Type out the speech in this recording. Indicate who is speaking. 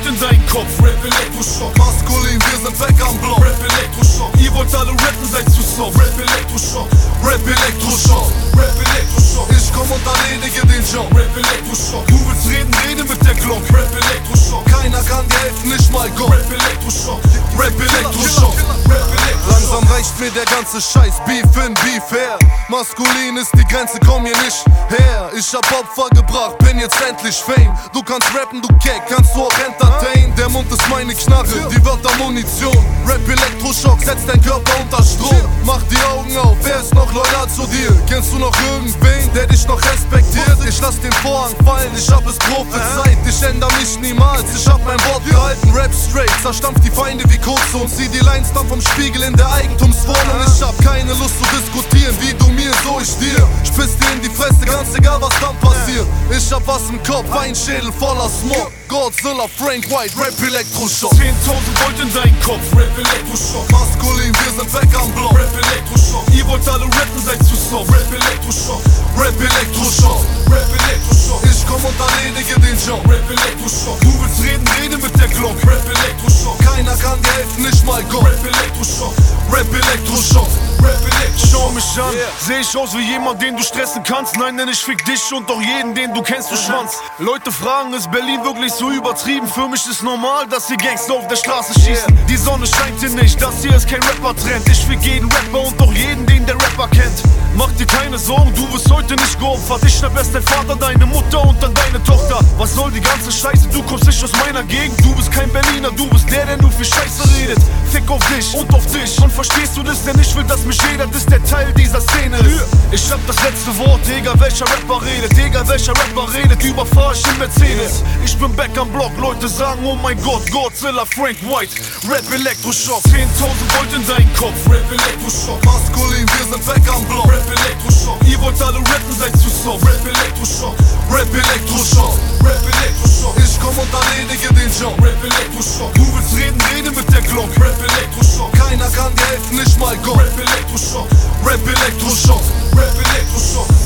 Speaker 1: Volt in deinen Kopf. Rap Elektroschock,
Speaker 2: maskulin, wir sind weg am Block.
Speaker 1: Rap Elektroschock, ihr wollt alle rappen, seid zu soft. Rap Elektroschock,
Speaker 2: Rap Elektroschock,
Speaker 1: Rap Elektroschock,
Speaker 2: ich komm und erledige den Job.
Speaker 1: Rap Elektroschock, du willst reden, rede mit der Glock. Rap Elektroschock,
Speaker 2: Keiner kann dir helfen, nicht mal Gott.
Speaker 1: Rap Elektroschock,
Speaker 2: Rap Elektroschock,
Speaker 1: Rap Elektroschock.
Speaker 2: langsam reicht mir der ganze Scheiß, Beef in, Beef her. Maskulin ist die Grenze, komm hier nicht her. Ich hab Opfer gebracht, bin jetzt endlich Fame. Du kannst rappen, du Keck, kannst du auch entertain. Der Mund ist meine Knarre, die Wörter Munition. Rap Elektroschock, setzt dein Körper unter Strom. Mach die Augen auf, wer ist noch loyal zu dir? Kennst du noch irgendwen, der dich noch respektiert? Ich lass den Vorhang fallen, ich hab es prophezeit. Ich änder mich niemals, ich hab mein Wort gehalten. Rap straight, zerstampf die Feinde wie Kurze und zieh die Lines dann vom Spiegel in der Eigentumswohnung. Ich hab keine Lust zu diskutieren, wie du mir, so ich dir. Spiss dir in die Fresse, ganz egal was dann passiert. Ich hab was im Kopf, ein Schädel voller Smog. Godzilla, Frank White, Rap Elektroschock.
Speaker 1: 10.000 Volt in deinen Kopf. Rap Elektroschock,
Speaker 2: Maskulin, wir sind weg am Block.
Speaker 1: Rap Elektroschock, ihr wollt alle rappen, seid zu soft. Rap Elektroschock,
Speaker 2: Rap Elektroschock,
Speaker 1: Rap Elektroschock,
Speaker 2: ich komm und erledige den Job.
Speaker 1: Rap Elektroschock, du willst reden, rede mit der Glock. Rap Elektroschock,
Speaker 2: Keiner kann dir helfen, nicht mal Gott.
Speaker 1: Rap Elektroschock,
Speaker 2: Rap Elektroschock,
Speaker 1: Rap Elektroschock. Schau mich an,
Speaker 2: Yeah.
Speaker 1: seh ich aus wie jemand, den du stressen kannst? Nein, denn ich fick dich und auch jeden, den du kennst, du Schwanz. Leute fragen, ist Berlin wirklich so übertrieben? Für mich ist normal, dass die Gangster auf der Straße schießen. Die Sonne scheint hier nicht, das hier ist kein Rapper-Trend. Ich fick jeden Rapper und auch jeden, den der Rapper kennt. Mach dir keine Sorgen, du wirst heute nicht geopfert. Ich schnapp erst dein Vater, deine Mutter und dann deine Tochter. Was soll die ganze Scheiße, du kommst nicht aus meiner Gegend. Du bist kein Berliner, du bist der nur für Scheiße redet. Fick auf dich und auf dich. Und verstehst du das, denn ich will, dass mich jeder, das der Teil dieser Szene ist. Ich hab das letzte Wort, egal welcher Rapper redet. Egal welcher Rapper redet, überfahr ich in Mercedes. Ich bin back am Block, Leute sagen, oh mein Gott, Godzilla, Frank White, Rap Elektroschock. 10.000 Volt in deinen Kopf. Rap Elektroschock,
Speaker 2: Maskulin, wir sind weg am Block.
Speaker 1: Rap Elektroschock, ihr wollt alle rappen, seid zu soft. Rap Elektroschock,
Speaker 2: Rap Elektroschock,
Speaker 1: Rap Elektroschock,
Speaker 2: ich komm und erledige den Job.
Speaker 1: Rap Elektroschock, du willst reden, rede mit der Glock. Rap Elektroschock,
Speaker 2: Keiner kann dir helfen, nicht mal Gott.
Speaker 1: Rap Elektroschock,
Speaker 2: Rap Elektroschock,
Speaker 1: Rap Elektroschock.